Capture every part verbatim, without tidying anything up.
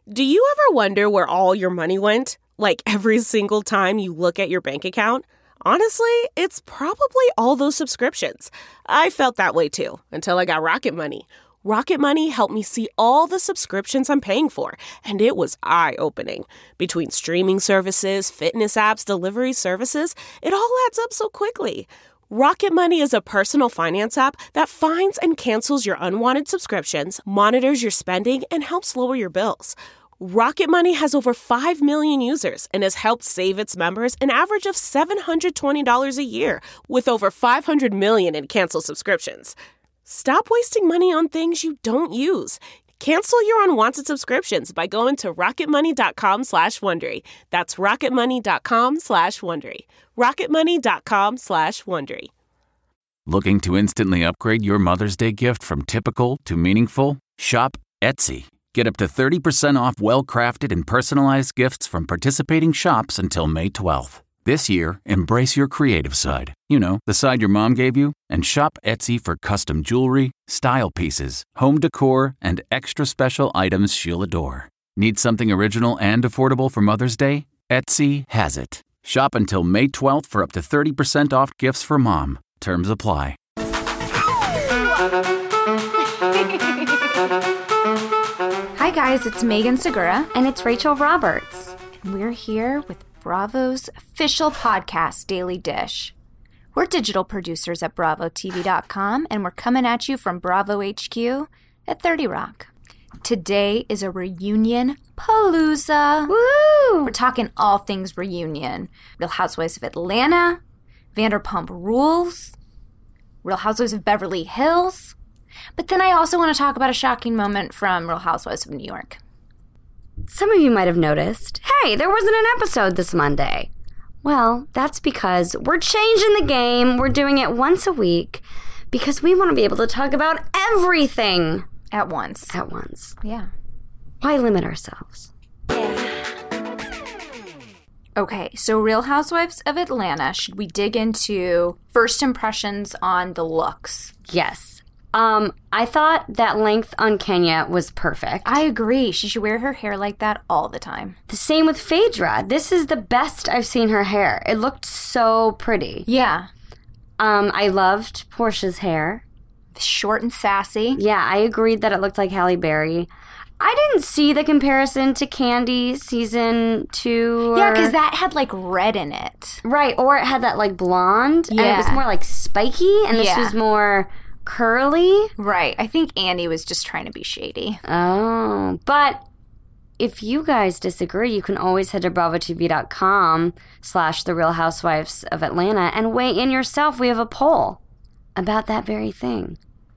Do you ever wonder where all your money went? Like every single time you look at your bank account? Honestly, it's probably all those subscriptions. I felt that way too, until I got Rocket Money. Rocket Money helped me see all the subscriptions I'm paying for, and it was eye-opening. Between streaming services, fitness apps, delivery services, it all adds up so quickly. Rocket Money is a personal finance app that finds and cancels your unwanted subscriptions, monitors your spending, and helps lower your bills. Rocket Money has over five million users and has helped save its members an average of seven hundred twenty dollars a year, with over five hundred million in canceled subscriptions. Stop wasting money on things you don't use. Cancel your unwanted subscriptions by going to rocketmoney.com slash Wondery. That's rocketmoney.com slash Wondery. rocketmoney.com slash Wondery. Looking to instantly upgrade your Mother's Day gift from typical to meaningful? Shop Etsy. Get up to thirty percent off well-crafted and personalized gifts from participating shops until May twelfth. This year, embrace your creative side. You know, the side your mom gave you. And shop Etsy for custom jewelry, style pieces, home decor, and extra special items she'll adore. Need something original and affordable for Mother's Day? Etsy has it. Shop until May twelfth for up to thirty percent off gifts for mom. Terms apply. Hi guys, it's Megan Segura. And it's Rachel Roberts. And we're here with Bravo's official podcast, Daily Dish. We're digital producers at bravo t v dot com, and we're coming at you from Bravo H Q at thirty Rock. Today is a reunion palooza. Woo! We're talking all things reunion. Real Housewives of Atlanta, Vanderpump Rules, Real Housewives of Beverly Hills. But then I also want to talk about a shocking moment from Real Housewives of New York. Some of you might have noticed, hey, there wasn't an episode this Monday. Well, that's because we're changing the game. We're doing it once a week because we want to be able to talk about everything. At once. At once. Yeah. Why limit ourselves? Okay, so Real Housewives of Atlanta, should we dig into first impressions on the looks? Yes. Um, I thought that length on Kenya was perfect. I agree. She should wear her hair like that all the time. The same with Phaedra. This is the best I've seen her hair. It looked so pretty. Yeah. Um, I loved Portia's hair. Short and sassy. Yeah, I agreed that it looked like Halle Berry. I didn't see the comparison to Candy season two. Or... Yeah, because that had, like, red in it. Right, or it had that, like, blonde. Yeah. And it was more, like, spiky, and this yeah. was more curly. Right. I think Andy was just trying to be shady. Oh. But if you guys disagree, you can always head to bravo t v dot com slash The Real Housewives of Atlanta and weigh in yourself. We have a poll about that very thing.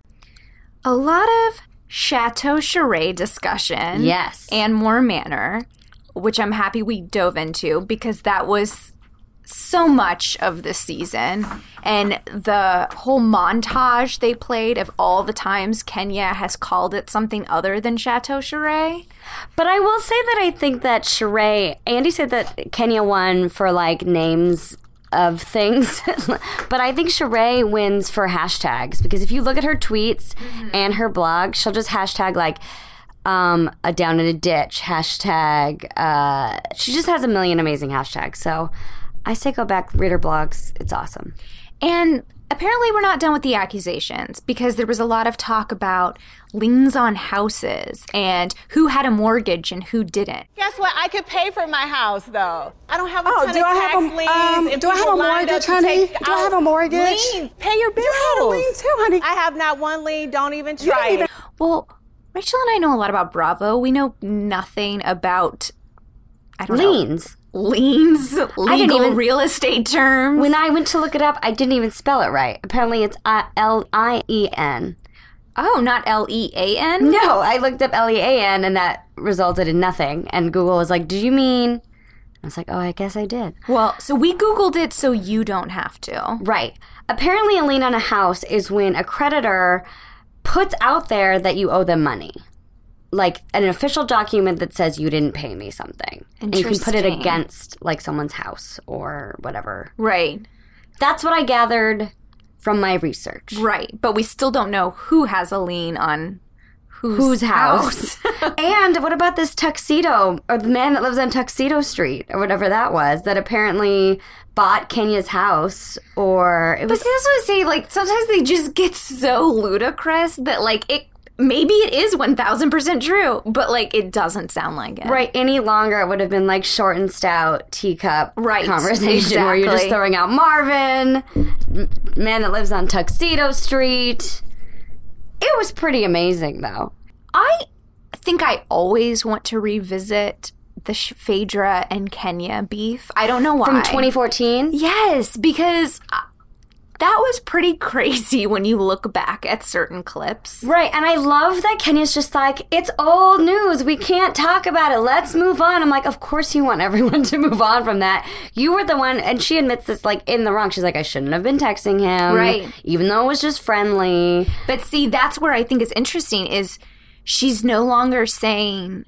A lot of Chateau Charade discussion. Yes. And more Manor, which I'm happy we dove into because that was so much of the season. And the whole montage they played of all the times Kenya has called it something other than Chateau Charade. But I will say that I think that Charade, Andy said that Kenya won for like names of things, but I think Sheree wins for hashtags because if you look at her tweets mm-hmm. and her blog, she'll just hashtag like um, a down in a ditch hashtag. Uh, she just has a million amazing hashtags. So I say go back, read her blogs. It's awesome. And apparently we're not done with the accusations because there was a lot of talk about liens on houses and who had a mortgage and who didn't. Guess what? I could pay for my house, though. I don't have a oh, ton do of I tax have a, liens. um, If do I have a mortgage, honey? Do I have a mortgage? Liens. Pay your bills. You have a lien too, honey. I have not one lien. Don't even try even- it. Well, Rachel and I know a lot about Bravo. We know nothing about, I don't liens. know. Liens, legal even, real estate terms. When I went to look it up, I didn't even spell it right. Apparently it's L I E N. Oh, not L E A N? No, I looked up L E A N and that resulted in nothing. And Google was like, did you mean? I was like, oh, I guess I did. Well, so we Googled it so you don't have to. Right. Apparently a lien on a house is when a creditor puts out there that you owe them money. Like an official document that says you didn't pay me something. And you can put it against like someone's house or whatever. Right. That's what I gathered from my research. Right. But we still don't know who has a lien on Whose, Whose house? And what about this tuxedo, or the man that lives on Tuxedo Street, or whatever that was, that apparently bought Kenya's house, or... It was, but see, that's what I say, like, sometimes they just get so ludicrous that, like, it maybe it is one thousand percent true, but, like, it doesn't sound like it. Right, any longer it would have been, like, short and stout teacup right, conversation exactly. where you're just throwing out Marvin, man that lives on Tuxedo Street. It was pretty amazing, though. I think I always want to revisit the Phaedra and Kenya beef. I don't know why. From twenty fourteen? Yes, because that was pretty crazy when you look back at certain clips. Right, and I love that Kenya's just like, it's old news. We can't talk about it. Let's move on. I'm like, of course you want everyone to move on from that. You were the one, and she admits this, like, in the wrong. She's like, I shouldn't have been texting him. Right. Even though it was just friendly. But see, that's where I think is interesting is she's no longer saying...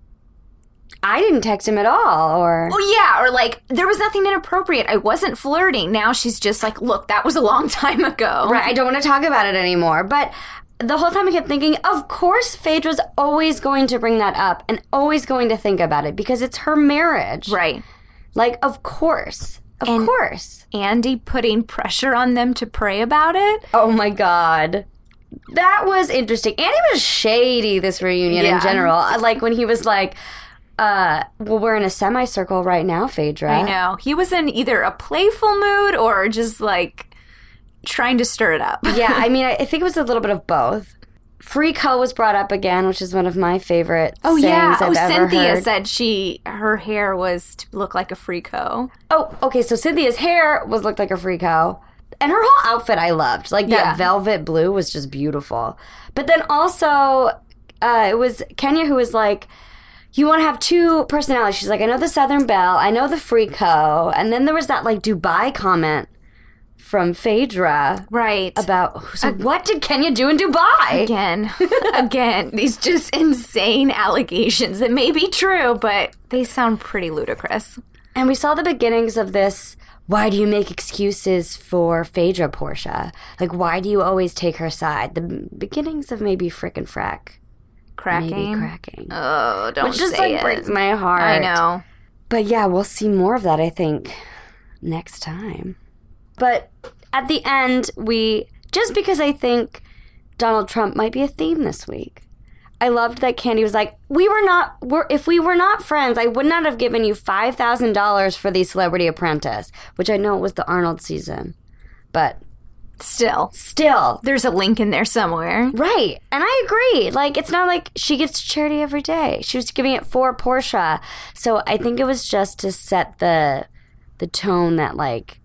I didn't text him at all, or... Oh, yeah, or like, there was nothing inappropriate. I wasn't flirting. Now she's just like, look, that was a long time ago. Right, I don't want to talk about it anymore. But the whole time I kept thinking, of course Phaedra's always going to bring that up and always going to think about it because it's her marriage. Right. Like, of course. Of and course. Andy putting pressure on them to pray about it. Oh, my God. That was interesting. Andy was shady, this reunion yeah. in general. Like, when he was like... Uh, well, we're in a semicircle right now, Phaedra. I know. He was in either a playful mood or just, like, trying to stir it up. Yeah, I mean, I think it was a little bit of both. Freako was brought up again, which is one of my favorite oh, sayings yeah. I've oh, ever Cynthia heard. said she, her hair was to look like a Freako. Oh, okay, so Cynthia's hair was looked like a Freako. And her whole outfit I loved. Like, that yeah. velvet blue was just beautiful. But then also, uh, it was Kenya who was like... You want to have two personalities. She's like, I know the Southern Belle, I know the Freako. And then there was that, like, Dubai comment from Phaedra. Right. About, so uh, what did Kenya do in Dubai? Again. Again. These just insane allegations that may be true, but they sound pretty ludicrous. And we saw the beginnings of this, why do you make excuses for Phaedra, Portia? Like, why do you always take her side? The beginnings of maybe frick and frack. Cracking. Maybe cracking. Oh, don't Which just say like it. breaks my heart. I know. But yeah, we'll see more of that, I think, next time. But at the end, we, just because I think Donald Trump might be a theme this week, I loved that Candy was like, we were not, we're, if we were not friends, I would not have given you five thousand dollars for the Celebrity Apprentice, which I know it was the Arnold season. But... Still. Still. There's a link in there somewhere. Right. And I agree. Like, it's not like she gives charity every day. She was giving it for Portia. So I think it was just to set the the tone that, like,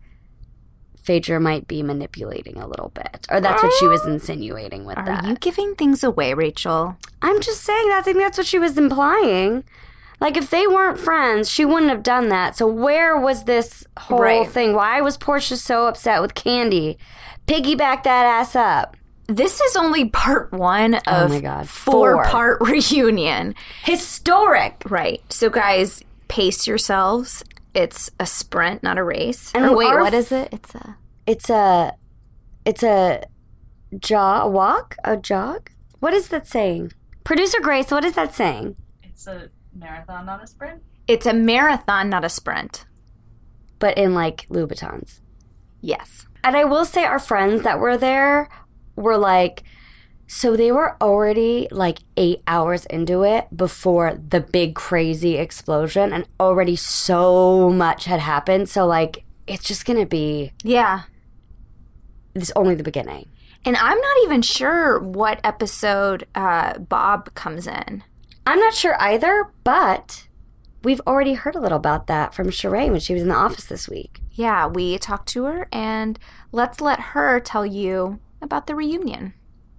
Phaedra might be manipulating a little bit. Or that's what she was insinuating with Are that. Are you giving things away, Rachel? I'm just saying that. I think that's what she was implying. Like, if they weren't friends, she wouldn't have done that. So where was this whole right. thing? Why was Portia so upset with Candy? Piggyback that ass up. This is only part one of oh my God. four-part reunion. Historic. Right. So, guys, pace yourselves. It's a sprint, not a race. And or wait, our, what is it? It's a... It's a... It's a... Jog? A walk? A jog? What is that saying? Producer Grace, what is that saying? It's a marathon, not a sprint. It's a marathon, not a sprint. But in, like, Louboutins. Yes. And I will say our friends that were there were like, so they were already like eight hours into it before the big crazy explosion and already so much had happened. So like, it's just going to be. Yeah. It's only the beginning. And I'm not even sure what episode uh, Bob comes in. I'm not sure either, but we've already heard a little about that from Sheree when she was in the office this week. Yeah, we talked to her, and let's let her tell you about the reunion.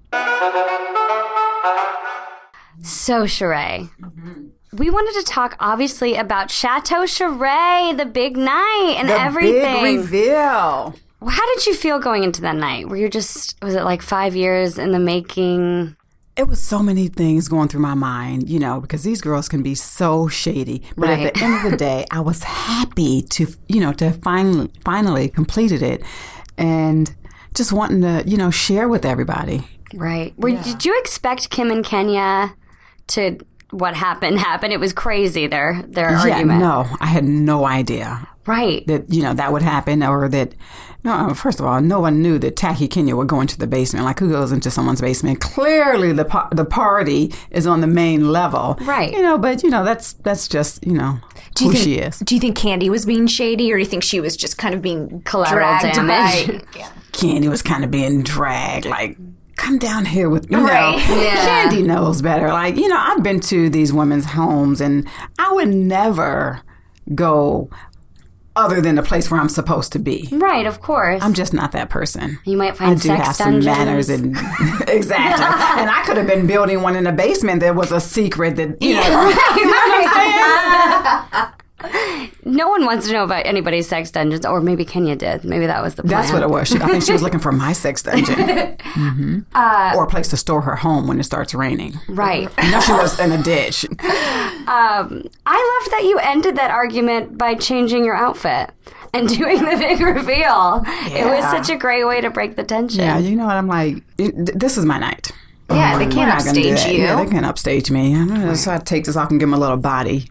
So, Sheree, mm-hmm. we wanted to talk, obviously, about Chateau Sheree, the big night and the everything. The big reveal. How did you feel going into that night? Were you just, was it like five years in the making? It was so many things going through my mind, you know, because these girls can be so shady. But right. at the end of the day, I was happy to, you know, to finally, finally completed it and just wanting to, you know, share with everybody. Right. Were, yeah. Did you expect Kim and Kenya to what happened happened. It was crazy, their, their yeah, argument. No, I had no idea. Right. That, you know, that would happen or that, no, first of all, no one knew that Tacky Kenya would go into the basement. Like, who goes into someone's basement? Clearly, the pa- the party is on the main level. Right. You know, but, you know, that's that's just, you know, do you who think, she is. Do you think Candy was being shady, or do you think she was just kind of being collateral dragged damage? By, yeah. Candy was kind of being dragged, like, come down here with me. You right. know, yeah. Candy knows better. Like, you know, I've been to these women's homes, and I would never go other than the place where I'm supposed to be. Right, of course. I'm just not that person. You might find I do sex have some dungeons. manners and exactly. And I could have been building one in the basement that was a secret that, you know, right, you know what I'm saying? No one wants to know about anybody's sex dungeons, or maybe Kenya did. Maybe that was the plan. That's what it was. She, I think she was looking for my sex dungeon. Mm-hmm. Uh, or a place to store her home when it starts raining. Right. You know, she was in a ditch. Um, I loved that you ended that argument by changing your outfit and doing the big reveal. Yeah. It was such a great way to break the tension. Yeah, you know what? I'm like, this is my night. Yeah, they We're can't not gonna do upstage that. you. Yeah, they can't upstage me. I'm gonna try to take this off and give him a little body.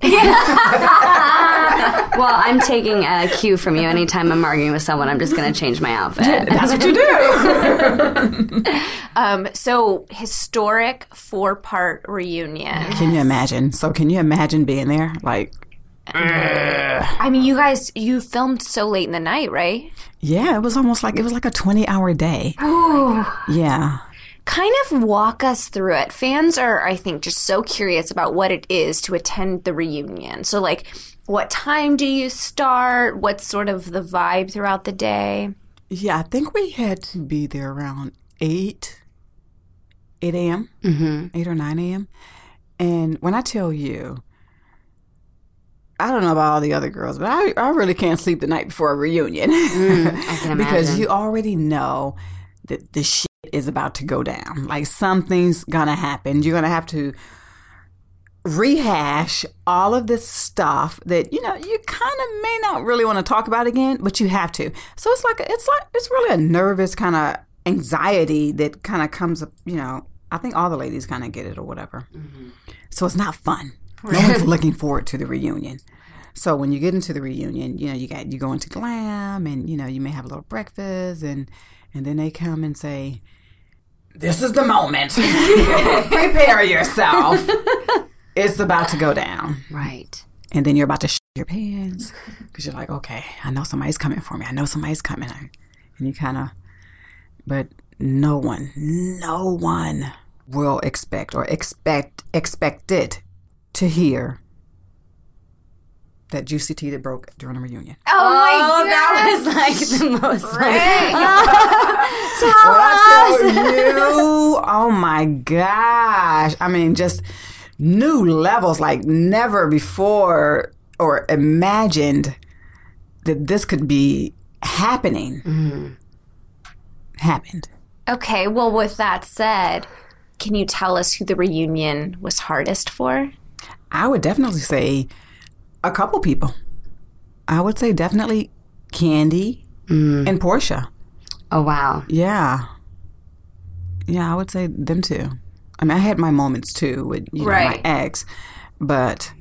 Well, I'm taking a cue from you. Anytime I'm arguing with someone, I'm just going to change my outfit. That's what you do. Um, so, historic four-part reunion. Can you imagine? So can you imagine being there? Like, I mean, you guys, you filmed so late in the night, right? yeah, it was almost like, it was like a twenty hour day. Oh. Yeah. Kind of walk us through it. Fans are, I think, just so curious about what it is to attend the reunion. So, like, what time do you start? What's sort of the vibe throughout the day? Yeah, I think we had to be there around eight, eight a.m., Mm-hmm. eight or nine a.m. And when I tell you, I don't know about all the other girls, but I, I really can't sleep the night before a reunion. Mm, I can because imagine. you already know that the shit is about to go down. Like, something's gonna happen. You're gonna have to rehash all of this stuff that, you know, you kind of may not really want to talk about again, but you have to. So it's like it's like it's really a nervous kind of anxiety that kind of comes up. You know, I think all the ladies kind of get it or whatever. Mm-hmm. So it's not fun. No one's looking forward to the reunion. So when you get into the reunion, you know, you got you go into glam, and you know, you may have a little breakfast, and and then they come and say, "This is the moment. Prepare yourself. It's about to go down." Right. And then you're about to shit your pants because you're like, okay, I know somebody's coming for me. I know somebody's coming. And you kind of, but no one, no one will expect or expect expected to hear that juicy tea that broke during a reunion. Oh, my God. That was like the most. Right. When I tell you, oh my gosh. I mean, just new levels like never before or imagined that this could be happening. Mm-hmm. Happened. Okay, well, with that said, can you tell us who the reunion was hardest for? I would definitely say a couple people. I would say definitely Candy mm. and Portia. Oh, wow. Yeah. Yeah, I would say them too. I mean, I had my moments too with, you know, right. my ex, but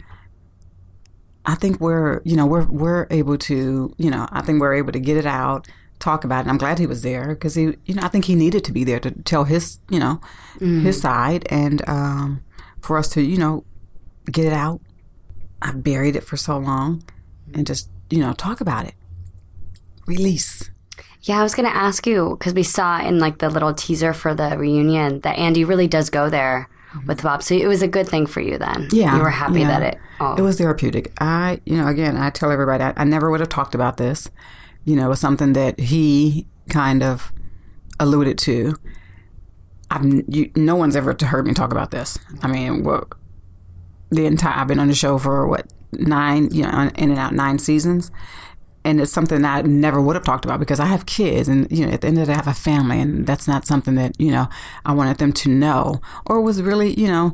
I think we're, you know, we're we're able to, you know, I think we're able to get it out, talk about it. And I'm glad he was there because he, you know, I think he needed to be there to tell his, you know, mm. his side, and um, for us to, you know, get it out. I buried it for so long, and just, you know, talk about it. Release. Yeah, I was going to ask you, because we saw in like the little teaser for the reunion that Andy really does go there with Bob. So it was a good thing for you then. Yeah. You were happy yeah. that it... Oh. It was therapeutic. I, you know, again, I tell everybody, I, I never would have talked about this. You know, it was something that he kind of alluded to. I've, you, no one's ever heard me talk about this. I mean, what, the entire, I've been on the show for what, nine, you know, in and out nine seasons. And it's something that I never would have talked about because I have kids, and, you know, at the end of the day, I have a family, and that's not something that, you know, I wanted them to know, or was really, you know,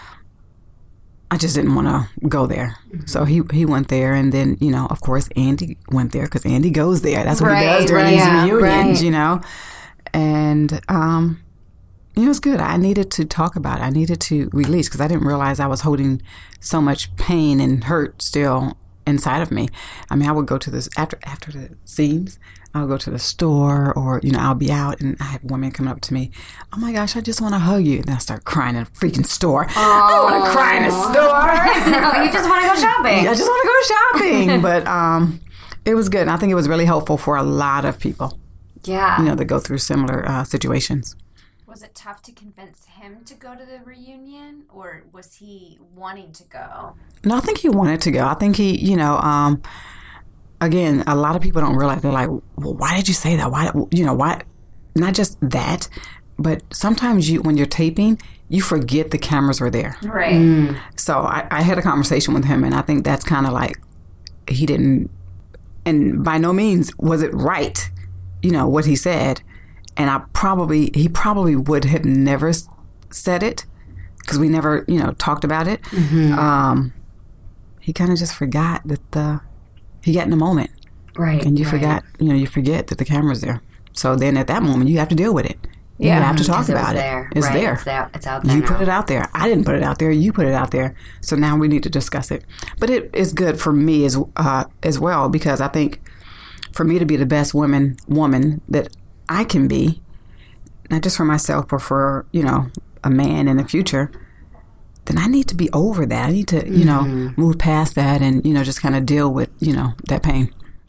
I just didn't want to go there. Mm-hmm. So he he went there, and then, you know, of course, Andy went there because Andy goes there. That's what right, he does during right, these yeah, reunions, right. you know. And, um, it was good. I needed to talk about it. I needed to release because I didn't realize I was holding so much pain and hurt still inside of me. I mean, I would go to this after after the scenes. I'll go to the store, or you know, I'll be out and I have women come up to me. Oh my gosh, I just want to hug you, and I start crying in a freaking store. Oh. I don't want to cry in a store. No, you just want to go shopping. I just want to go shopping. But um, it was good. And I think it was really helpful for a lot of people. Yeah, you know, that go through similar uh, situations. Was it tough to convince him to go to the reunion, or was he wanting to go? No, I think he wanted to go. I think he, you know, um, again, a lot of people don't realize. They're like, well, why did you say that? Why, you know, why? Not just that, but sometimes you, when you're taping, you forget the cameras were there. Right. Mm. So I, I had a conversation with him, and I think that's kind of like he didn't, and by no means was it right, you know, what he said. And I probably, he probably would have never said it because we never, you know, talked about it. Mm-hmm. Um, he kind of just forgot that the, he got in the moment. Right. And you right. forgot, you know, you forget that the camera's there. So then at that moment, you have to deal with it. Yeah. You have to talk it about it. There. It's right. there. It's, there. It's out there. You now. put it out there. I didn't put it out there. You put it out there. So now we need to discuss it. But it is good for me as uh, as well, because I think for me to be the best woman woman that I can be, not just for myself, but for, you know, a man in the future, then I need to be over that. I need to, you know, mm-hmm. move past that and, you know, just kind of deal with, you know, that pain.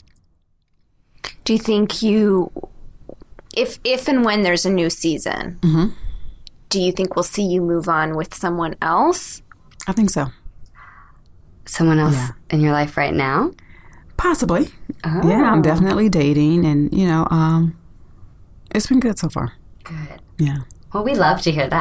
Do you think you, if if and when there's a new season, mm-hmm. do you think we'll see you move on with someone else? I think so. Someone else yeah. in your life right now? Possibly. Oh. Yeah, I'm definitely dating, and, you know, um, it's been good so far. Good. Yeah. Well, we love to hear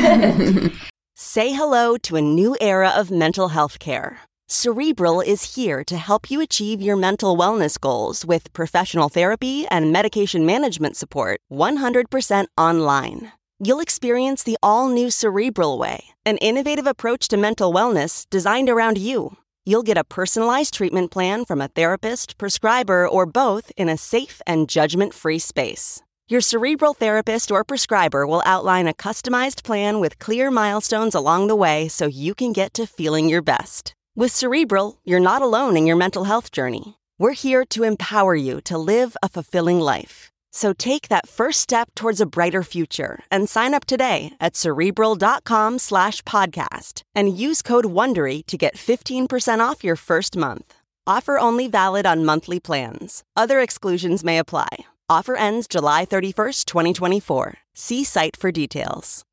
that. Say hello to a new era of mental health care. Cerebral is here to help you achieve your mental wellness goals with professional therapy and medication management support one hundred percent online. You'll experience the all-new Cerebral Way, an innovative approach to mental wellness designed around you. You'll get a personalized treatment plan from a therapist, prescriber, or both in a safe and judgment-free space. Your Cerebral therapist or prescriber will outline a customized plan with clear milestones along the way so you can get to feeling your best. With Cerebral, you're not alone in your mental health journey. We're here to empower you to live a fulfilling life. So take that first step towards a brighter future and sign up today at Cerebral.com slash podcast and use code WONDERY to get fifteen percent off your first month. Offer only valid on monthly plans. Other exclusions may apply. Offer ends July thirty-first, twenty twenty-four. See site for details.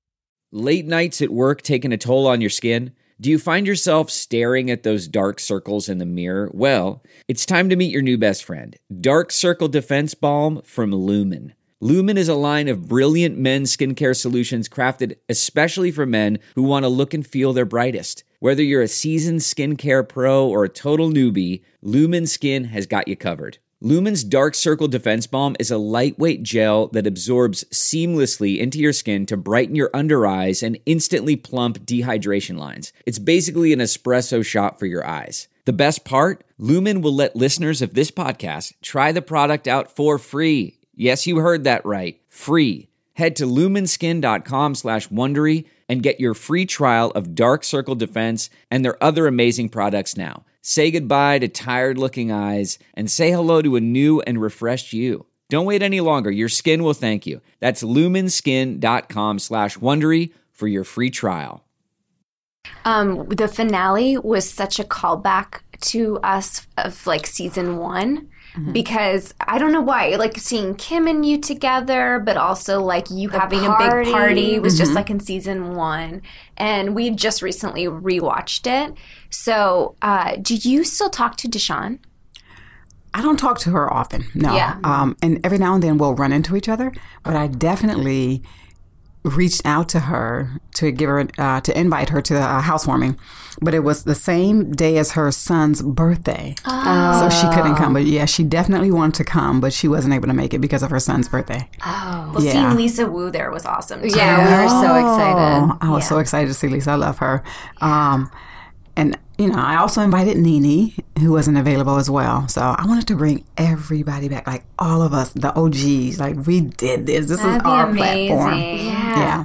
Late nights at work taking a toll on your skin? Do you find yourself staring at those dark circles in the mirror? Well, it's time to meet your new best friend, Dark Circle Defense Balm from Lumen. Lumen is a line of brilliant men's skincare solutions crafted especially for men who want to look and feel their brightest. Whether you're a seasoned skincare pro or a total newbie, Lumen Skin has got you covered. Lumen's Dark Circle Defense Balm is a lightweight gel that absorbs seamlessly into your skin to brighten your under eyes and instantly plump dehydration lines. It's basically an espresso shot for your eyes. The best part? Lumen will let listeners of this podcast try the product out for free. Yes, you heard that right. Free. Head to lumenskin.com slash Wondery and get your free trial of Dark Circle Defense and their other amazing products now. Say goodbye to tired-looking eyes and say hello to a new and refreshed you. Don't wait any longer. Your skin will thank you. That's lumenskin.com slash Wondery for your free trial. Um, the finale was such a callback to us of like season one. Mm-hmm. Because I don't know why, like seeing Kim and you together, but also like you the having party. a big party was mm-hmm. just like in season one. And we just recently rewatched it. So uh, do you still talk to Deshawn? I don't talk to her often, no. Yeah. Um, and every now and then we'll run into each other. But I definitely reached out to her to give her, uh, to invite her to the uh, housewarming. But it was the same day as her son's birthday. Oh. So she couldn't come. But yeah, she definitely wanted to come, but she wasn't able to make it because of her son's birthday. Oh. Well, yeah. seeing Lisa Wu there was awesome, too. Yeah, we were so excited. I was yeah. so excited to see Lisa. I love her. Um, and you know, I also invited Nene, who wasn't available as well. So I wanted to bring everybody back, like all of us, the O Gs. Like, we did this. This That'd is be our amazing. platform. Yeah.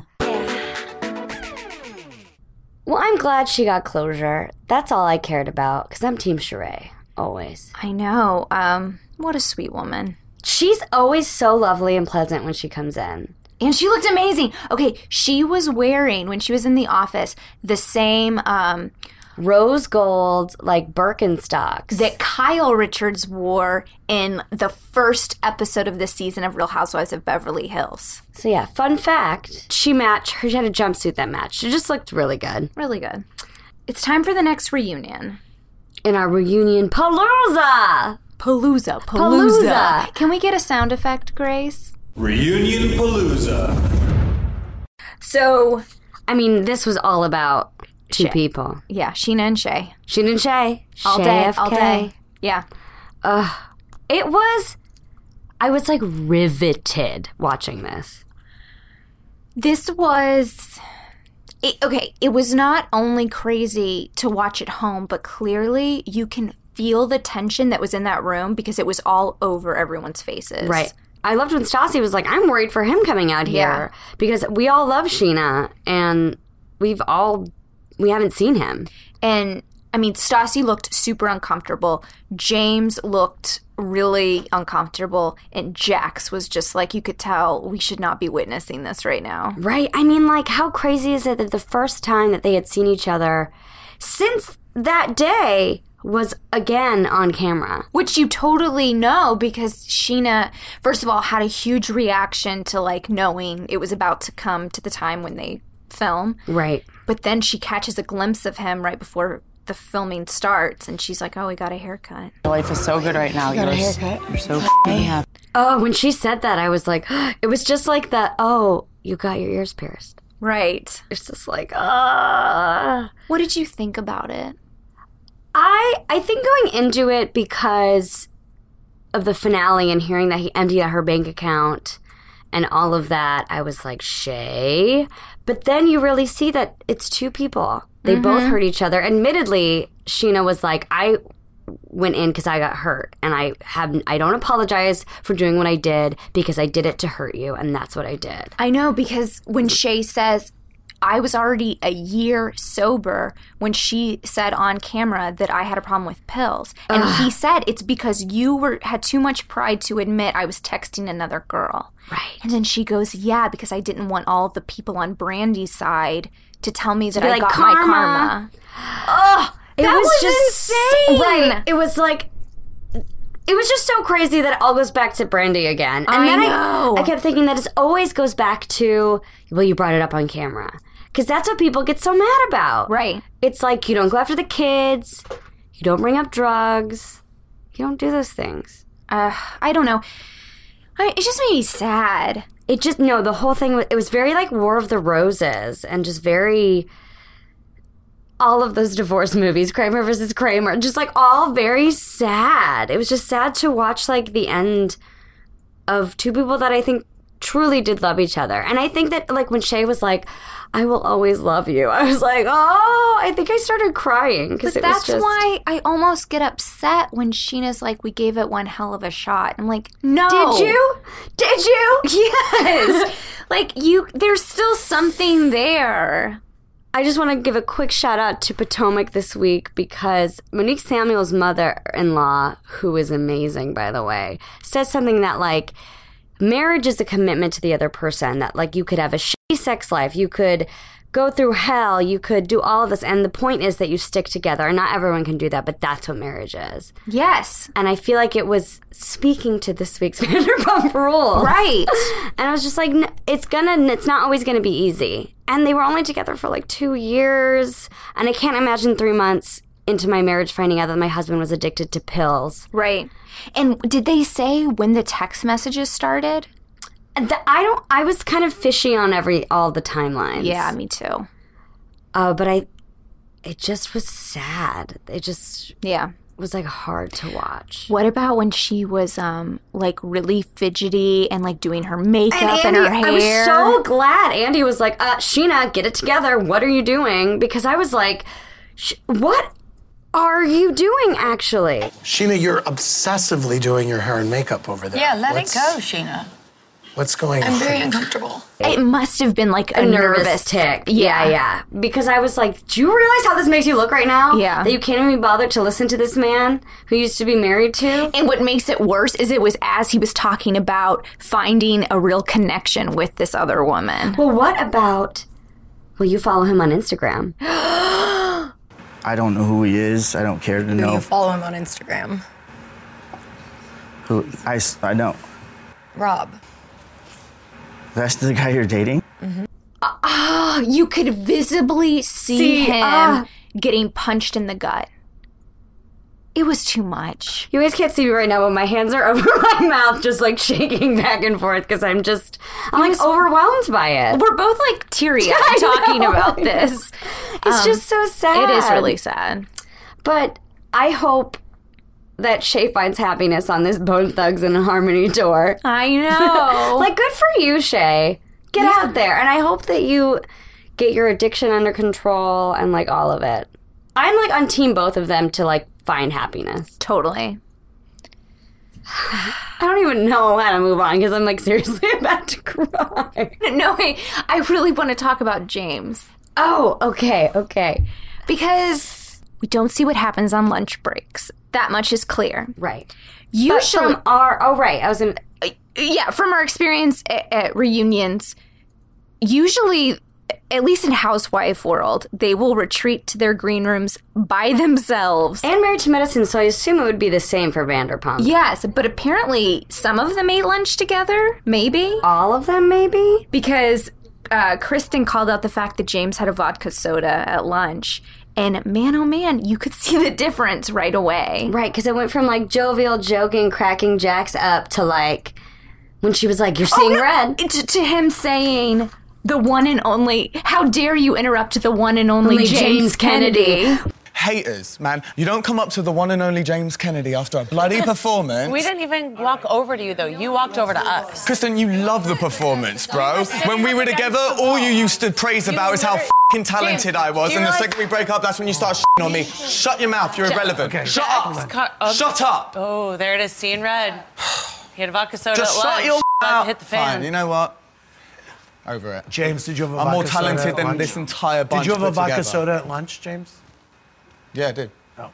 yeah. Well, I'm glad she got closure. That's all I cared about, because I'm Team Sheree, always. I know. Um, what a sweet woman. She's always so lovely and pleasant when she comes in. And she looked amazing. Okay, she was wearing, when she was in the office, the same um, rose gold, like Birkenstocks that Kyle Richards wore in the first episode of this season of Real Housewives of Beverly Hills. So yeah, fun fact, she matched, she had a jumpsuit that matched. It just looked really good. Really good. It's time for the next reunion. In our reunion palooza! Palooza, palooza. Palooza. Can we get a sound effect, Grace? Reunion Palooza. So, I mean, this was all about two Shay. people. Yeah, Sheena and Shay. Sheena and Shay. All Shay day, F K. all day. Yeah. Uh, it was, I was like riveted watching this. This was, it, okay, it was not only crazy to watch at home, but clearly you can feel the tension that was in that room because it was all over everyone's faces. Right. I loved when Stassi was like, I'm worried for him coming out here. Yeah. Because we all love Sheena, and we've all, we haven't seen him. And, I mean, Stassi looked super uncomfortable. James looked really uncomfortable. And Jax was just like, you could tell we should not be witnessing this right now. Right. I mean, like, how crazy is it that the first time that they had seen each other since that day was again on camera? Which you totally know because Sheena, first of all, had a huge reaction to, like, knowing it was about to come to the time when they film. Right. But then she catches a glimpse of him right before the filming starts, and she's like, oh, he got a haircut. Life is so good right now. You got you're, a haircut? You're so f***ing happy. Oh, when she said that, I was like, it was just like that, oh, you got your ears pierced. Right. It's just like, ah. Uh. What did you think about it? I I think going into it because of the finale and hearing that he emptied out her bank account and all of that, I was like, Shay. But then you really see that it's two people. They mm-hmm. both hurt each other. Admittedly, Sheena was like, I went in because I got hurt, and I have I don't apologize for doing what I did because I did it to hurt you, and that's what I did. I know, because when Shay says, I was already a year sober when she said on camera that I had a problem with pills. And Ugh. he said it's because you were had too much pride to admit I was texting another girl. Right. And then she goes, yeah, because I didn't want all the people on Brandy's side to tell me that I like, got karma. my karma. Oh, it that was, was just insane. Right. It was like, it was just so crazy that it all goes back to Brandy again. And I then know. I, I kept thinking that it always goes back to, well, you brought it up on camera. Because that's what people get so mad about. Right. It's like you don't go after the kids. You don't bring up drugs. You don't do those things. Uh, I don't know. I, it just made me sad. It just, no, the whole thing, it was very like War of the Roses and just very, all of those divorce movies, Kramer versus Kramer, just like all very sad. It was just sad to watch like the end of two people that I think truly did love each other. And I think that like when Shay was like, I will always love you, I was like, oh, I think I started crying. But it that's was just... why I almost get upset when Sheena's like, we gave it one hell of a shot. I'm like, no. Did you? Did you? Yes. Like, you, there's still something there. I just want to give a quick shout out to Potomac this week because Monique Samuel's mother-in-law, who is amazing, by the way, says something that like, marriage is a commitment to the other person, that like you could have a shitty sex life, you could go through hell, you could do all of this, and the point is that you stick together, and not everyone can do that, but that's what marriage is. Yes. And I feel like it was speaking to this week's Vanderpump Rules. Right. And I was just like, it's gonna, it's not always gonna be easy. And they were only together for like two years, and I can't imagine three months into my marriage finding out that my husband was addicted to pills. Right. And did they say when the text messages started? The, I don't. I was kind of fishy on every all the timelines. Yeah, me too. Uh, but I, it just was sad. It just yeah was like hard to watch. What about when she was um like really fidgety and like doing her makeup and, and, Andy, her hair? I was so glad Andy was like, uh, Sheena, get it together. What are you doing? Because I was like, what? are you doing, actually? Sheena, you're obsessively doing your hair and makeup over there. Yeah, let What's- it go, Sheena. What's going I'm on? very uncomfortable. It must have been like a, A nervous, nervous tick. Yeah, yeah. Because I was like, do you realize how this makes you look right now? Yeah. That you can't even be bothered to listen to this man who used to be married to? And what makes it worse is it was as he was talking about finding a real connection with this other woman. Well, what about, well, you follow him on Instagram. I don't know who he is. I don't care to Do know you follow him on Instagram? who. I, s- I don't. Rob. That's the guy you're dating? Ah, you could visibly see, See, him ah. getting punched in the gut. It was too much. You guys can't see me right now, but my hands are over my mouth, just like shaking back and forth because I'm just, I'm like was- overwhelmed by it. We're both like teary I eyed talking know. about this. It's Um, just so sad. It is really sad. But I hope that Shay finds happiness on this Bone Thugs and Harmony tour. I know. Like, good for you, Shay. Get Yeah. out there. And I hope that you get your addiction under control and, like, all of it. I'm, like, on team both of them to, like, find happiness. Totally. I don't even know how to move on because I'm, like, seriously about to cry. No, I, I really want to talk about James. Oh, okay, okay. Because we don't see what happens on lunch breaks. That much is clear. Right. Usually, But from our, oh, right, I was in, yeah, from our experience at, at reunions, usually, at least in housewife world, they will retreat to their green rooms by themselves. and Married to Medicine, so I assume it would be the same for Vanderpump. Yes, but apparently some of them ate lunch together, maybe. All of them, maybe? Because uh, Kristen called out the fact that James had a vodka soda at lunch. And man, oh man, you could see the difference right away. Right, because it went from, like, jovial, joking, cracking Jax up to, like, when she was like, you're seeing Oh, no, red. To, to him saying, the one and only, how dare you interrupt the one and only, Only James, James Kennedy. Kennedy. Haters, man. You don't come up to the one and only James Kennedy after a bloody performance. We didn't even walk over to you, though. You walked over to us. Kristen, you love the performance, bro. When we were together, all you used to praise about is how f***ing talented I was, and the second we break up, that's when you start sh**ing on me. Shut your mouth, you're irrelevant. Shut up! Shut up! Oh, there it is, seeing red. He had a vodka soda Just at shut lunch. your About mouth. to hit the fan. Fine, you know what? Over it. James, did you have a I'm vodka more talented soda at than lunch? this entire bunch Did you have a put vodka together. soda at lunch, James? Yeah, I did.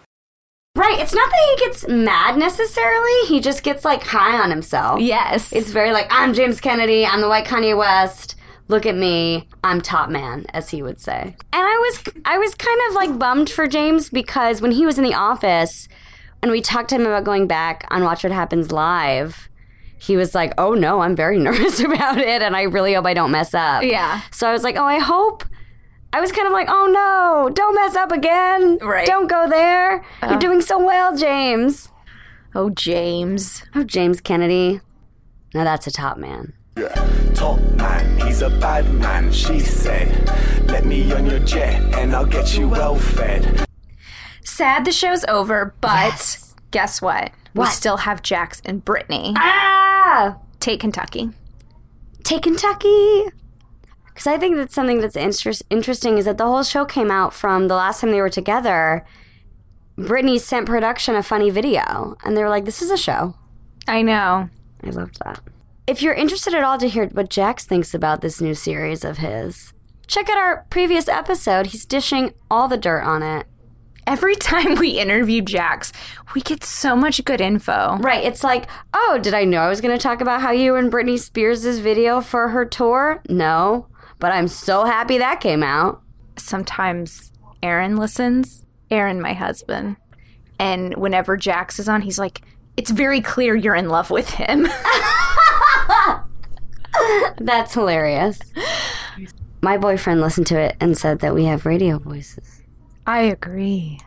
Right, it's not that he gets mad necessarily. He just gets, like, high on himself. Yes. It's very like, I'm James Kennedy, I'm the white Kanye West. Look at me, I'm top man, as he would say. And I was I was kind of, like, bummed for James because when he was in the office and we talked to him about going back on Watch What Happens Live, he was like, oh no, I'm very nervous about it and I really hope I don't mess up. Yeah. So I was like, oh, I hope. I was kind of like, oh no, don't mess up again. Right. Don't go there. Uh. You're doing so well, James. Oh, James. Oh, James Kennedy. Now that's a top man. Top man, he's a bad man, she said. Let me on your jet and I'll get you well fed. Sad the show's over, but Yes. guess what? We What? still have Jax and Brittany. Ah! Take Kentucky. Take Kentucky. Because I think that's something that's inter- interesting is that the whole show came out from the last time they were together. Brittany sent production a funny video, and they were like, this is a show. I know. I loved that. If you're interested at all to hear what Jax thinks about this new series of his, check out our previous episode. He's dishing all the dirt on it. Every time we interview Jax, we get so much good info. Right, it's like, oh, did I know I was going to talk about how you and Britney Spears' video for her tour? No, but I'm so happy that came out. Sometimes Aaron listens. Aaron, my husband. And whenever Jax is on, he's like, it's very clear you're in love with him. That's hilarious. My boyfriend listened to it and said that we have radio voices. I agree.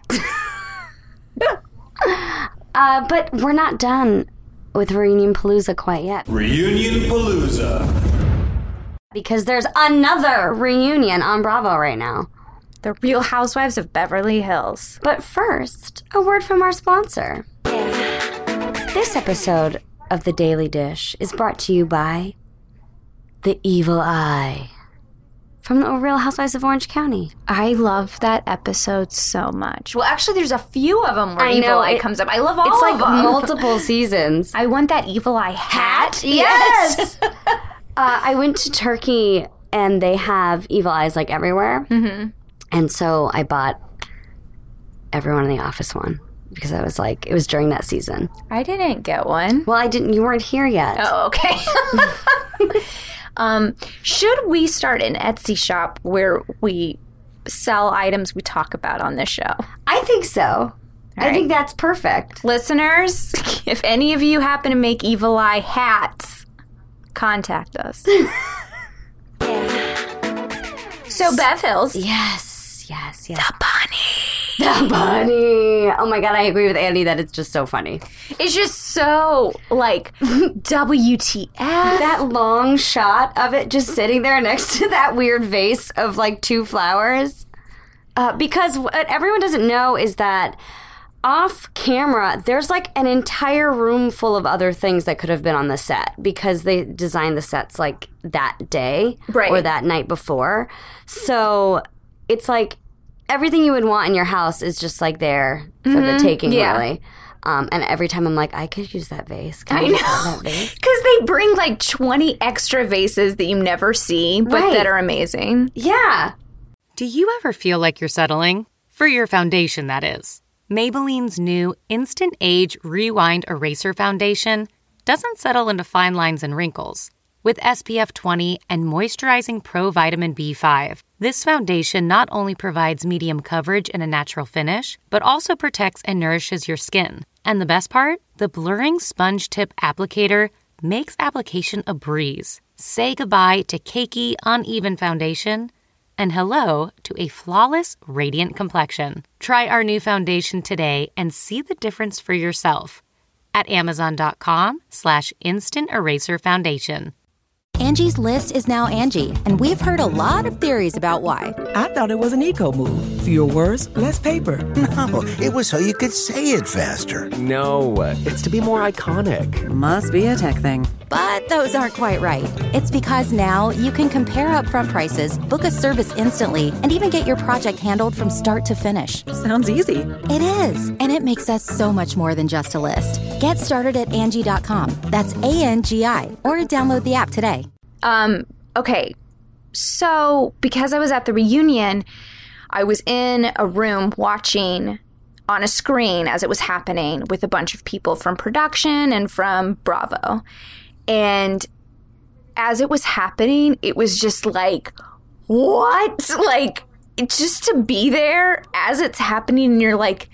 uh, but we're not done with Reunion Palooza quite yet. Reunion Palooza. Because there's another reunion on Bravo right now. The Real Housewives of Beverly Hills. But first, a word from our sponsor. This episode of The Daily Dish is brought to you by The Evil Eye. from the Real Housewives of Orange County. I love that episode so much. Well, actually, there's a few of them where I Evil know, Eye it- comes up. I love all It's of like them. multiple seasons. I want that Evil Eye hat. Yes! uh, I went to Turkey, and they have Evil Eyes, like, everywhere. Mm-hmm. And so I bought everyone in the office one. Because I was like, it was during that season. I didn't get one. Well, I didn't. You weren't here yet. Oh, okay. um, should we start an Etsy shop where we sell items we talk about on this show? I think so. All I right. think that's perfect. Listeners, if any of you happen to make Evil Eye hats, contact us. So, Bev Hills. Yes, yes, yes. The bunny. The bunny. Oh my God, I agree with Andy that it's just so funny. It's just so, like, W T F. That long shot of it just sitting there next to that weird vase of, like, two flowers. Uh, because what everyone doesn't know is that off camera, there's, like, an entire room full of other things that could have been on the set because they designed the sets, like, that day Right. or that night before. So it's, like, everything you would want in your house is just, like, there for Mhm. the taking, Yeah. really. Um, and every time I'm like, I could use that vase. Can I, I use know. that vase? Because they bring, like, twenty extra vases that you never see, but Right. that are amazing. Yeah. Do you ever feel like you're settling? For your foundation, that is. Maybelline's new Instant Age Rewind Eraser Foundation doesn't settle into fine lines and wrinkles. With S P F twenty and moisturizing Pro Vitamin B five, this foundation not only provides medium coverage and a natural finish, but also protects and nourishes your skin. And the best part? The blurring sponge tip applicator makes application a breeze. Say goodbye to cakey, uneven foundation and hello to a flawless, radiant complexion. Try our new foundation today and see the difference for yourself at amazon.com slash instant eraser foundation. Angie's List is now Angie, and we've heard a lot of theories about why. I thought it was an eco move. Fewer words, less paper. No, it was so you could say it faster. No, it's to be more iconic. Must be a tech thing. But those aren't quite right. It's because now you can compare upfront prices, book a service instantly, and even get your project handled from start to finish. Sounds easy. It is, and it makes us so much more than just a list. Get started at Angie dot com. That's A N G I, or download the app today. Um, okay. So, because I was at the reunion, I was in a room watching on a screen as it was happening with a bunch of people from production and from Bravo. And as it was happening, it was just like, what? Like, just to be there as it's happening and you're like,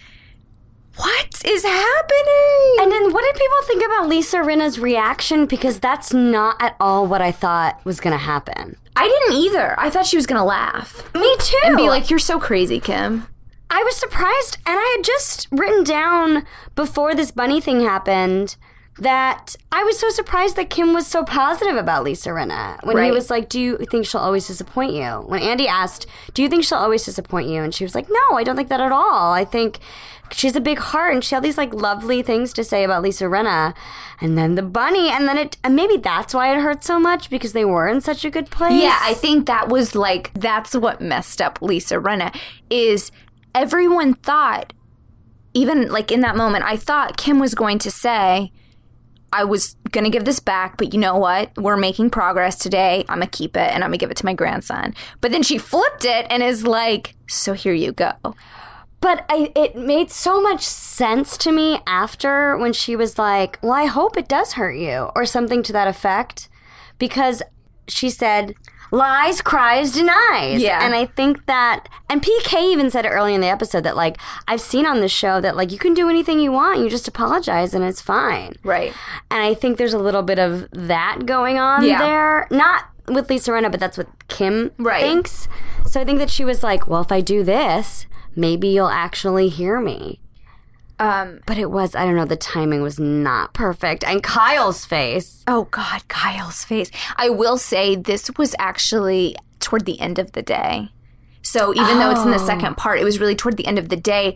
what is happening? And then what did people think about Lisa Rinna's reaction? Because that's not at all what I thought was going to happen. I didn't either. I thought she was going to laugh. Me too. And be like, you're so crazy, Kim. I was surprised, and I had just written down before this bunny thing happened that I was so surprised that Kim was so positive about Lisa Rinna. When Right. he was like, do you think she'll always disappoint you? When Andy asked, do you think she'll always disappoint you? And she was like, no, I don't think that at all. I think she's a big heart, and she had these like lovely things to say about Lisa Rinna. And then the bunny, and then it, and maybe that's why it hurt so much, because they were in such a good place. Yeah, I think that was like, that's what messed up Lisa Rinna, is everyone thought, even like in that moment, I thought Kim was going to say, I was going to give this back, but you know what? We're making progress today. I'm going to keep it and I'm going to give it to my grandson. But then she flipped it and is like, so here you go. But I, it made so much sense to me after when she was like, well, I hope it does hurt you, or something to that effect. Because she said, lies, cries, denies. Yeah. And I think that, and P K even said it early in the episode that, like, I've seen on this show that, like, you can do anything you want. You just apologize and it's fine. Right. And I think there's a little bit of that going on Yeah. there. Not with Lisa Rinna, but that's what Kim Right. thinks. So I think that she was like, well, if I do this, maybe you'll actually hear me. Um, but it was, I don't know, the timing was not perfect. And Kyle's face. Oh, God, Kyle's face. I will say this was actually toward the end of the day. So even though it's in the Oh. second part, it was really toward the end of the day.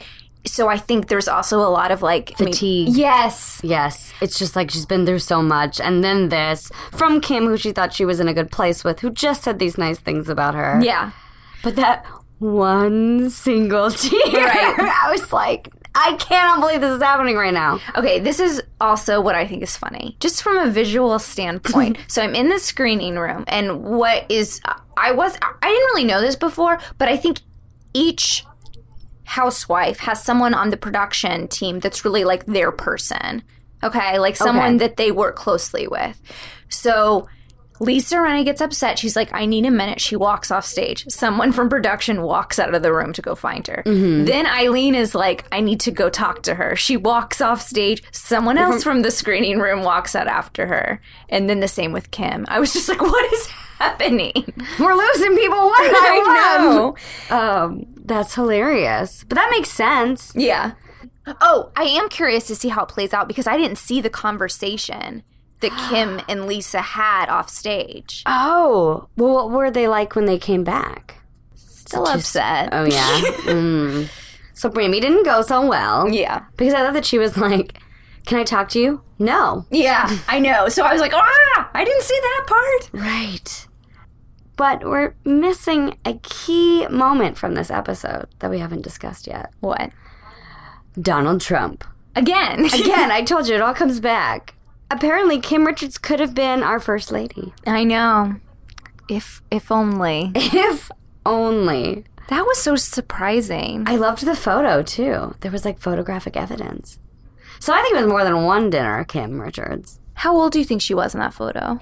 So I think there's also a lot of like fatigue. I mean, yes. Yes. It's just like she's been through so much. And then this from Kim, who she thought she was in a good place with, who just said these nice things about her. Yeah. But that one single tear. Right. I was like, I cannot believe this is happening right now. Okay, this is also what I think is funny. Just from a visual standpoint. So I'm in the screening room, and what is, I was, I didn't really know this before, but I think each housewife has someone on the production team that's really like their person. Okay, like someone okay. that they work closely with. So Lisa Rinna gets upset. She's like, I need a minute. She walks off stage. Someone from production walks out of the room to go find her. Mm-hmm. Then Eileen is like, I need to go talk to her. She walks off stage. Someone else from the screening room walks out after her. And then the same with Kim. I was just like, what is happening? We're losing people one by one. I know. Um, that's hilarious. But that makes sense. Yeah. Oh, I am curious to see how it plays out because I didn't see the conversation that Kim and Lisa had off stage. Oh. Well, what were they like when they came back? Still Just, upset. Oh, yeah. mm. So Brami didn't go so well. Yeah. Because I thought that she was like, can I talk to you? No. Yeah, I know. So I was like, ah, I didn't see that part. Right. But we're missing a key moment from this episode that we haven't discussed yet. What? Donald Trump. Again. Again, I told you, it all comes back. Apparently, Kim Richards could have been our first lady. I know. If if only. If only. That was so surprising. I loved the photo, too. There was, like, photographic evidence. So I think it was more than one dinner, Kim Richards. How old do you think she was in that photo?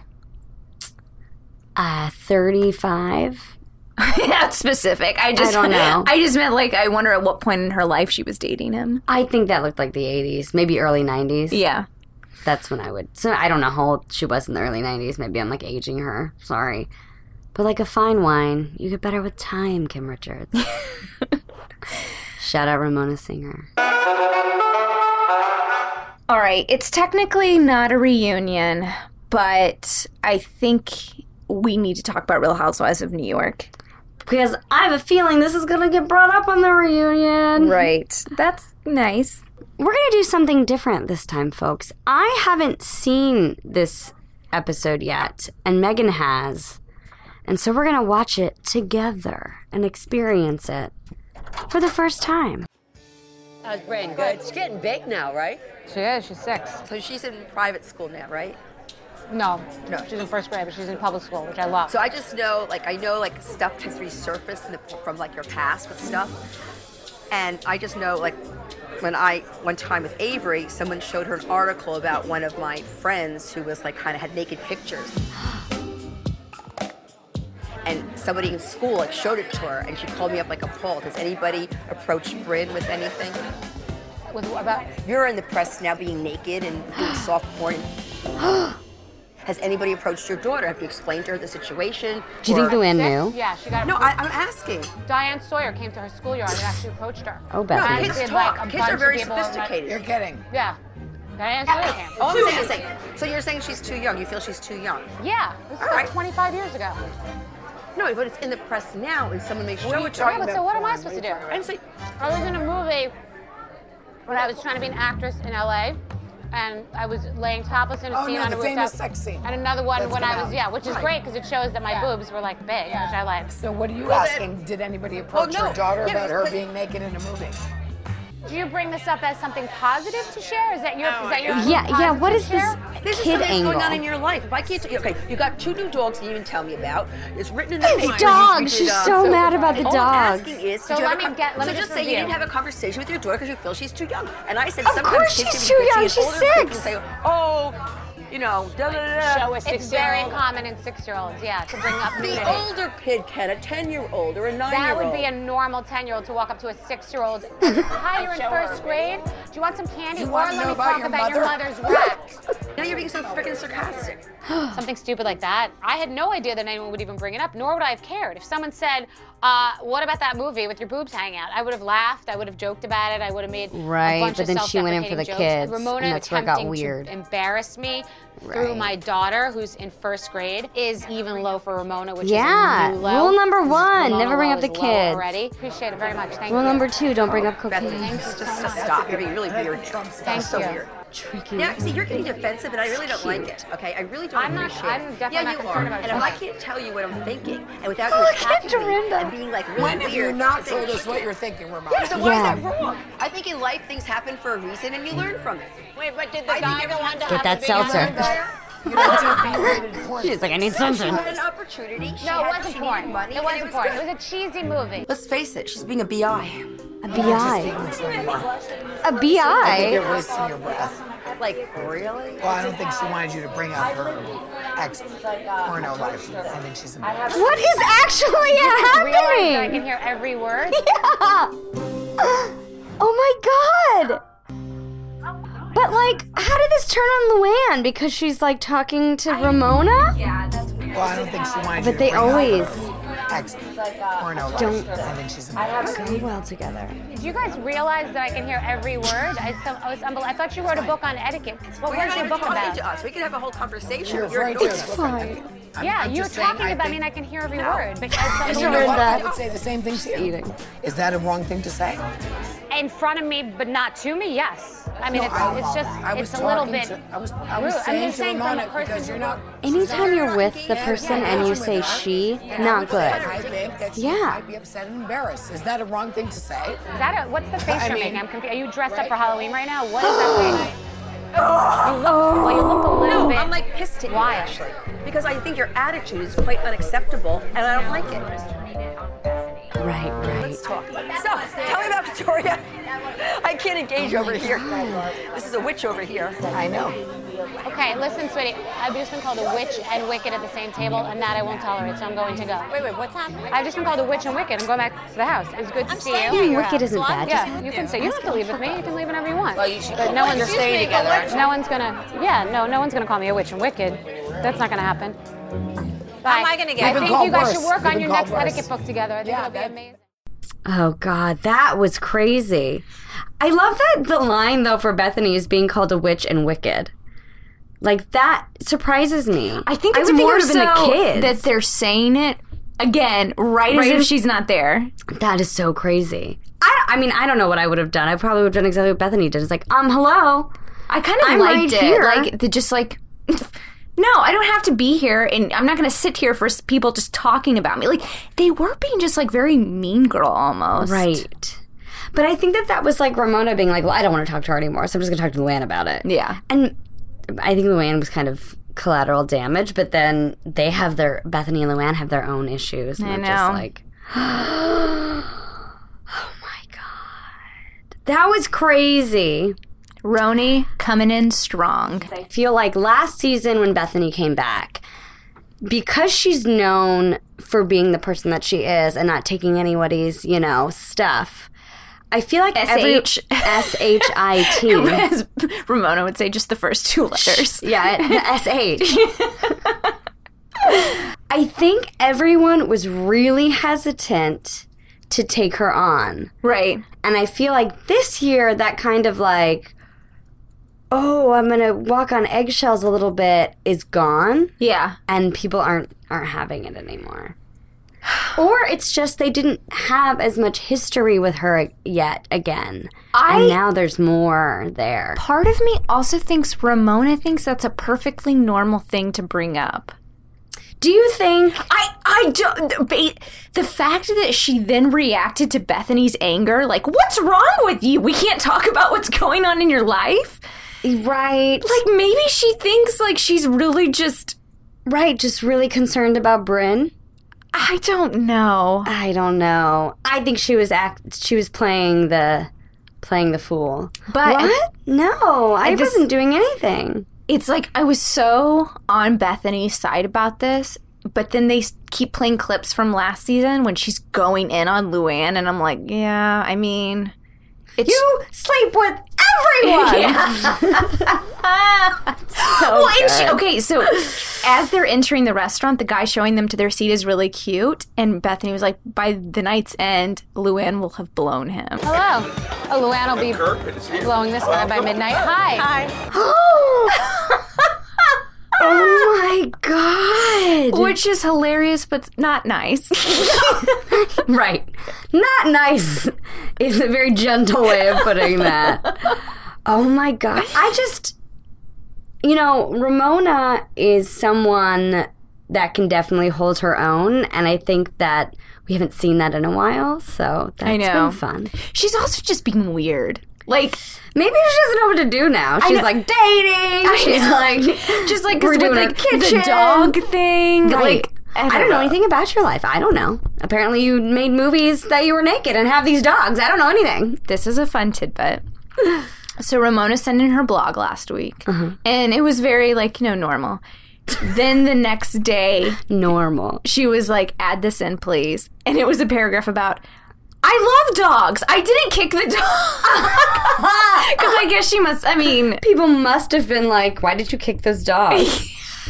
Uh, thirty-five. That's specific. I just I don't know. I just meant, like, I wonder at what point in her life she was dating him. I think that looked like the eighties, maybe early nineties. Yeah. That's when I would... So I don't know how old she was in the early nineties. Maybe I'm, like, aging her. Sorry. But like a fine wine, you get better with time, Kim Richards. Shout out Ramona Singer. All right. It's technically not a reunion, but I think we need to talk about Real Housewives of New York. Because I have a feeling this is going to get brought up on the reunion. Right. That's nice. We're going to do something different this time, folks. I haven't seen this episode yet, and Megan has. And so we're going to watch it together and experience it for the first time. How's Brain? Good. She's getting big now, right? She is. She's six. So she's in private school now, right? No. No. She's in first grade, but she's in public school, which I love. So I just know, like, I know, like, stuff has resurfaced in the, from, like, your past with stuff. And I just know, like, when I, one time with Avery, someone showed her an article about one of my friends who was, like, kind of had naked pictures. And somebody in school, like, showed it to her, and she called me up, like, appalled. Has anybody approached Brynn with anything? With what about? You're in the press now being naked and doing soft porn. Has anybody approached your daughter? Have you explained to her the situation? Do you think Luann knew? Yeah, she got No, I, I'm asking. Diane Sawyer came to her schoolyard and actually approached her. Oh, Beth. No, kids talk. Like kids are very sophisticated. You're kidding. Yeah. Diane Yeah. Sawyer came. All I'm saying is, like, so you're saying she's too young. You feel she's too young? Yeah. This is like twenty-five years ago. No, but it's in the press now, and someone makes sure. Yeah, but so what am I supposed to do? I'm saying, I was in a movie when I was trying to be an actress in L A, and I was laying topless in a oh, scene no, on the a rooftop. famous sex scene. And another one That's when I was, out. yeah, which is Right. great because it shows that my Yeah. boobs were like big, Yeah. which I like. So what are you Well, asking? then- Did anybody approach Well, no. your daughter Yeah, about her but- being naked in a movie? Do you bring this up as something positive to share? Is that your, Oh, is that your Yeah, yeah, what is this This is kid something angle? that's going on in your life. If I can't tell you, okay, you got two new dogs that you didn't tell me about. It's written in the These paper. dogs, You did, she's uh, so mad about the all dogs. I'm asking is, So did you let have a me get- let so me just just say you review. didn't have a conversation with your daughter because you feel she's too young. And I said, Of sometimes course kids she's can too be bitchy young. and She's older kids six. can say, oh, you know, da da da. Show a It's It's very very common in six-year-olds, yeah, to bring up nudity. The older kid can, a ten-year-old or a That nine-year-old. would be a normal ten-year-old to walk up to a six-year-old. Hi, you're in first grade. Do you want some candy? You or want to let know me about talk your about your mother? mother's rack. Now you're being so freaking sarcastic. something stupid like that, I had no idea that anyone would even bring it up, nor would I have cared. If someone said, uh, what about that movie with your boobs hanging out? I would have laughed, I would have joked about it, I would have made Right, a bunch but of then she went in for the self-deprecating kids, jokes. Ramona and that's where it got attempting weird. to embarrass me through Right. my daughter, who's in first grade, is even low for Ramona, which Yeah, is a new low. rule number one, Ramona never bring low up the is low kids. Already. Appreciate it very much, thank Rule you. number two, don't bring up cocaine. Just, just stop. You're being really weird. Thank so you. weird. Tricky. Yeah, see, you're getting defensive, and I really don't like it. Okay, I really don't I'm not- appreciate I'm it. definitely yeah, not you concerned are. about And if it. I can't tell you what I'm thinking, and without Oh, you look at attacking me Dorinda. and being like really When have weird, you not and saying told us shit- what you're thinking, Ramona? Yeah, so why Yeah. is that wrong? I think in life things happen for a reason, and you learn from it. Wait, but did I the guy think go on to Get have that a big seltzer. You know, it's a B-rated porn. She's like, I need She something. had an opportunity. She No, it had, wasn't she porn. needed money. It and wasn't was porn. good. It was a cheesy movie. Let's face it, she's being a B I. A B I. A I think B I? you're wasting your breath. Like, really? Well, I don't think she wanted you to bring up her ex-porno life. I think she's a mess. What is actually Realize that I happening? can hear every word. Yeah. Oh my god. But like, how did this turn on Luann? Because she's like talking to Ramona? Yeah, that's weird. Well, I don't think she wanted you But to they bring up always her ex-porno life. don't I think she's a mess. go well together. Did you guys realize that I can hear every word? I, some, I, was unbel- I thought you wrote a book on etiquette. What Well, you're was not your even book talking about? to us. We could have a whole conversation. You're You're afraid ignoring to. us. Fine. I'm- Yeah, I'm you were just saying, talking I about think- me and I can hear every No. word. Because You somebody know heard what? that. I would say the same thing to you. Eating. Is that a wrong thing to say? in front of me, but not to me, yes. I mean, No, it's, I- it's just, I was it's a little talking bit to- I was- I was rude. saying I'm just to saying from a Ramona, person because you're who- not- Anytime you're with the person and you say she, not good. I think that she Yeah. might be upset and embarrassed. Is that a wrong thing to say? Is that a, what's the face I you're mean, making? I'm confused. Are you dressed right? up for Halloween right now? What is that face? You look, well, you look a little No, bit. I'm like pissed at you Why? actually, because I think your attitude is quite unacceptable, and I don't like it. Right, right. Let's talk. So, tell me about Victoria. I can't engage over here. This is a witch over here. I know. Okay, listen, sweetie. I've just been called a witch and wicked at the same table, and that I won't tolerate, so I'm going to go. Wait, wait, what's happening? I've just been called a witch and wicked. I'm going back to the house. It was good to see you. Being wicked isn't bad. Yeah, Just you can say. You don't have to leave with me. You can leave whenever you want. Well, you should. But no one's You're staying together. No one's gonna. Yeah, no, no one's gonna call me a witch and wicked. That's not gonna happen. Bye. How am I gonna get- I You've been think called you guys worse. should work You've on been your called next worse. etiquette book together. I think Yeah, it'll be that- amazing. Oh God, that was crazy. I love that the line though for Bethany is being called a witch and wicked. Like that surprises me. I think I it's would think it more would've been the so kids. that they're saying it again, right, Right as as- if she's not there. That is so crazy. I, I mean, I don't know what I would have done. I probably would have done exactly what Bethany did. It's like, um, hello. I kind of I'm liked right it. here. Like the just like no, I don't have to be here, and I'm not going to sit here for s- people just talking about me. Like they were being just like very mean girl almost. Right. But I think that that was like Ramona being like, well, I don't want to talk to her anymore, so I'm just going to talk to Luann about it. Yeah. And I think Luann was kind of collateral damage, but then they have their, Bethany and Luann have their own issues. And I they're know. just like, oh my God. That was crazy. Roni coming in strong. I feel like last season when Bethany came back, because she's known for being the person that she is and not taking anybody's, you know, stuff, I feel like every S H. S H I T. As Ramona would say, just the first two letters. Yeah, the S H. I think everyone was really hesitant to take her on. Right. And I feel like this year, that kind of like, oh, I'm going to walk on eggshells a little bit is gone. Yeah. And people aren't aren't having it anymore. Or it's just they didn't have as much history with her yet again. I- and now there's more there. Part of me also thinks Ramona thinks that's a perfectly normal thing to bring up. Do you think? I I don't. ba- The fact that she then reacted to Bethany's anger, like, what's wrong with you? We can't talk about what's going on in your life. Right. Like maybe she thinks like she's really just Right, just really concerned about Bryn. I don't know. I don't know. I think she was act. She was playing the playing the fool. But what? No, I this- wasn't doing anything. It's like I was so on Bethany's side about this, but then they s- keep playing clips from last season when she's going in on Luann, and I'm like, yeah, I mean, it's You sleep with everyone. yeah. So well, and she, good. okay, so as they're entering the restaurant, the guy showing them to their seat is really cute. And Bethany was like, by the night's end, Luann will have blown him. Hello. Oh, Luann will be blowing this guy by midnight. Hi. Hi. Oh my God. Which is hilarious, but not nice. Right. Not nice is a very gentle way of putting that. Oh my God. I just, you know, Ramona is someone that can definitely hold her own. And I think that we haven't seen that in a while. So that's I know. been fun. She's also just being weird. Like, maybe she doesn't know what to do now. She's like dating. She's like, just like we're with doing like a kitchen. the dog thing. Right. Like, I don't, I don't know. know anything about your life. I don't know. Apparently you made movies that you were naked and have these dogs. I don't know anything. This is a fun tidbit. So Ramona sent in her blog last week, uh-huh. and it was very, like, you know, normal. Then the next day, normal. She was like, add this in, please. And it was a paragraph about, I love dogs. I didn't kick the dog. Because I guess she must, I mean. People must have been like, why did you kick those dogs?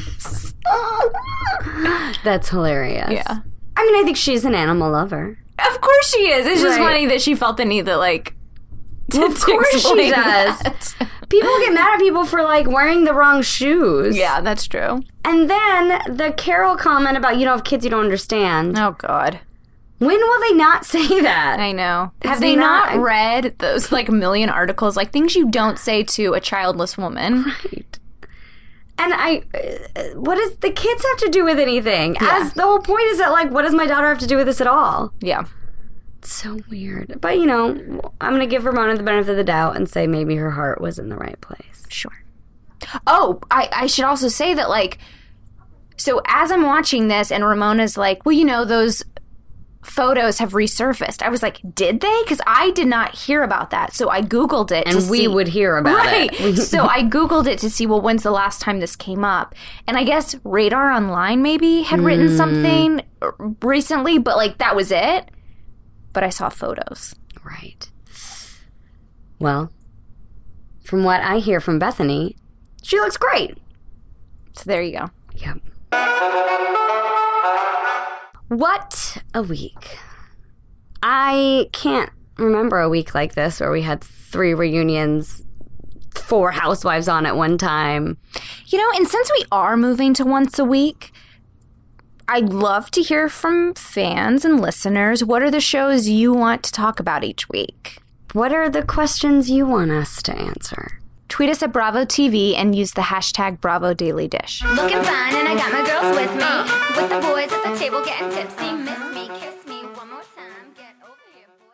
That's hilarious. Yeah. I mean, I think she's an animal lover. Of course she is. It's just Right. funny that she felt the need that, like, well, of course she does. That. People get mad at people for, like, wearing the wrong shoes. Yeah, that's true. And then the Carol comment about you don't have kids you don't understand. Oh, God. When will they not say that? I know. It's Have they not, not read those, like, million articles, like, things you don't say to a childless woman? Right. And I, uh, what does the kids have to do with anything? Yeah. As the whole point is that, like, what does my daughter have to do with this at all? Yeah. It's so weird. But, you know, I'm going to give Ramona the benefit of the doubt and say maybe her heart was in the right place. Sure. Oh, I, I should also say that, like, so as I'm watching this and Ramona's like, well, you know, those photos have resurfaced. I was like, did they? Because I did not hear about that. So I Googled it. And to we see. would hear about right. it. So I Googled it to see, well, when's the last time this came up? And I guess Radar Online maybe had written Mm. something recently, but, like, that was it. But I saw photos. Right. Well, from what I hear from Bethany, she looks great. So there you go. Yep. What a week. I can't remember a week like this where we had three reunions, four housewives on at one time. You know, and since we are moving to once a week, I'd love to hear from fans and listeners. What are the shows you want to talk about each week? What are the questions you want us to answer? Tweet us at Bravo T V and use the hashtag Bravo Daily Dish. Looking fine and I got my girls with me. With the boys at the table getting tipsy. Miss me, kiss me one more time. Get over here, boy.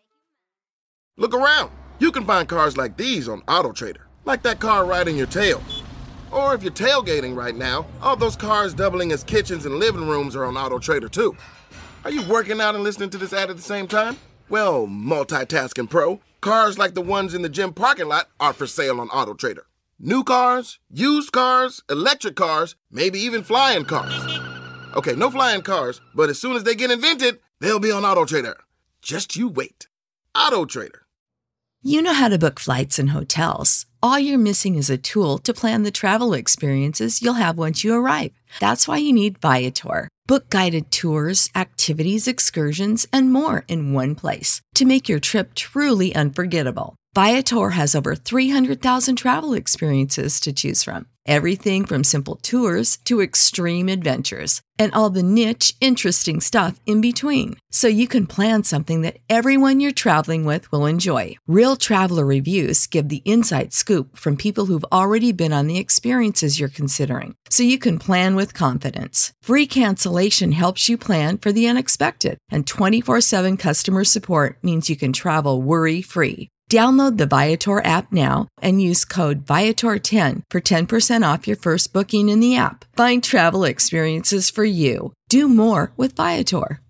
Look around. You can find cars like these on AutoTrader. Like that car riding your tail. Or if you're tailgating right now, all those cars doubling as kitchens and living rooms are on AutoTrader too. Are you working out and listening to this ad at the same time? Well, multitasking pro, cars like the ones in the gym parking lot are for sale on AutoTrader. New cars, used cars, electric cars, maybe even flying cars. Okay, no flying cars, but as soon as they get invented, they'll be on AutoTrader. Just you wait. AutoTrader. You know how to book flights and hotels. All you're missing is a tool to plan the travel experiences you'll have once you arrive. That's why you need Viator. Book guided tours, activities, excursions, and more in one place to make your trip truly unforgettable. Viator has over three hundred thousand travel experiences to choose from. Everything from simple tours to extreme adventures and all the niche, interesting stuff in between. So you can plan something that everyone you're traveling with will enjoy. Real traveler reviews give the inside scoop from people who've already been on the experiences you're considering. So you can plan with confidence. Free cancellation helps you plan for the unexpected. And twenty-four seven customer support means you can travel worry-free. Download the Viator app now and use code Viator ten for ten percent off your first booking in the app. Find travel experiences for you. Do more with Viator.